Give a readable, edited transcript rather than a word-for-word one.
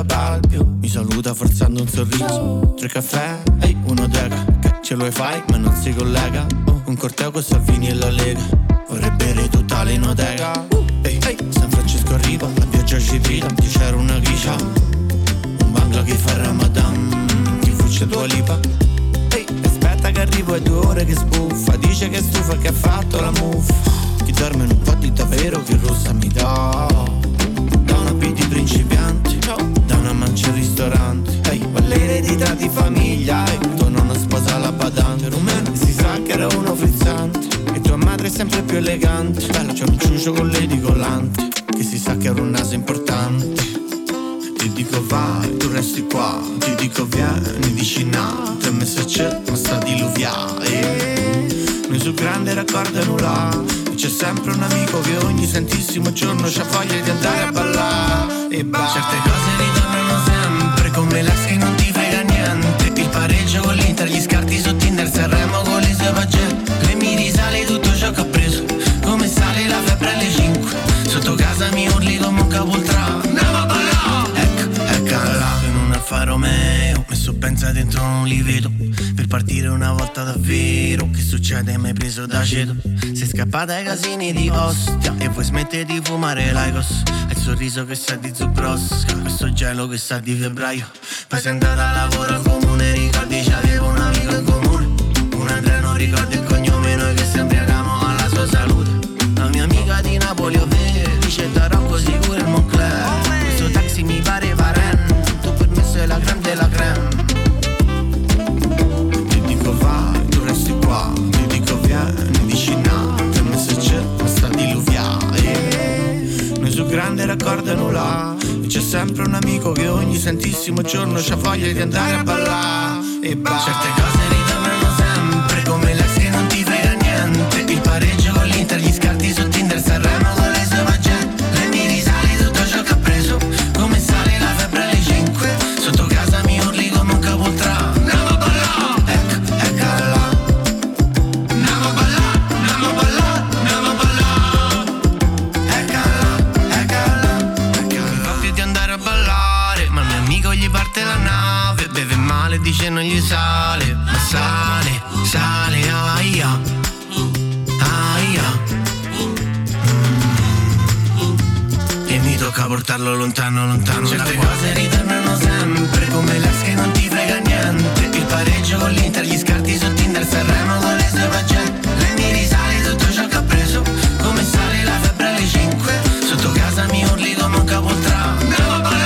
la palpio. Mi saluta forzando un sorriso. 3 caffè, ehi, uno dega. Che ce lo fai ma non si collega. Un corteo con Salvini e la Lega. Vorrei bere tutta l'enoteca. Ehi, San Francesco arriva, la pioggia ci grida. Io c'era una gricia, un bangla che fa Ramadan. Chi fuccia Dua Lipa. Ehi, aspetta che arrivo, è 2 ore che sbuffa. Dice che è stufa, che ha fatto la muffa. Chi dorme in un po' di davvero, che rossa mi dà. Da una P di principianti, da una mancia al ristorante. Ehi, ma l'eredità di famiglia. Tuo nonno sposa la badante. Rumeno, si sa che era uno frizzante. E tua madre è sempre più elegante. Bella, c'è un ciuccio con l'edicolante. Che si sa che era un naso importante. Ti dico vai, tu resti qua. Ti dico vieni, dici no. 3 mesi c'è, ma sta diluviare. Noi sul grande raccordo nulla. C'è sempre un amico che ogni santissimo giorno c'ha voglia di andare a ballare. E certe cose ritornano sempre, come l'ex che non ti frega niente. Il pareggio con l'Inter, gli scarti su Tinder, Sanremo con le sue pagelle. E mi risale tutto ciò che ho preso, come sale la febbre alle 5. Sotto casa mi urli come un capoltrà. Andiamo a ballare! Eccola, in un Alfa Romeo, messo pensa dentro non li vedo. Per partire una volta davvero, che succede mai preso da ceto. Sei scappata ai casini di Ostia e vuoi smettere di fumare l'Aicos. Hai il sorriso che sa di Zubrosca, questo gelo che sa di febbraio. Poi sei andata a lavoro al comune, ricordi c'avevo un amico in comune. Un Andrea non ricorda il cognome, noi che sempre amamo alla sua salute. La mia amica di Napoli, ovvero dice da Rocco sicuro il Moncler. Questo taxi mi pareva Ren, tu per me sei la grande la creme. Vai, tu resti qua, ti dico vieni, dici no. 3 mesi c'è, ma sta diluviare. Noi sul grande raccordo nulla. E c'è sempre un amico che ogni santissimo giorno c'ha voglia di andare a ballare. E certe cose ritornano sempre, come l'ex che non ti frega niente. Il pareggio con l'Inter, gli scarti su Tinder, Sanremo con le sue pagelle. Lei mi risale tutto ciò che ha preso, come sale la febbre alle 5. Sotto casa mi urli come un capoltrà. Andiamo a ballare! Dice non gli sale, ma sale, sale, aia, aia. E mi tocca portarlo lontano, lontano. Certe cose ritornano sempre, come l'ex che non ti frega niente. Il pareggio con l'Inter, gli scarti su Tinder, Sanremo con le sue pagelle. Lei mi risale tutto ciò che ha preso, come sale la febbre alle 5. Sotto casa mi urli come un capoltrà. Andiamo a ballare!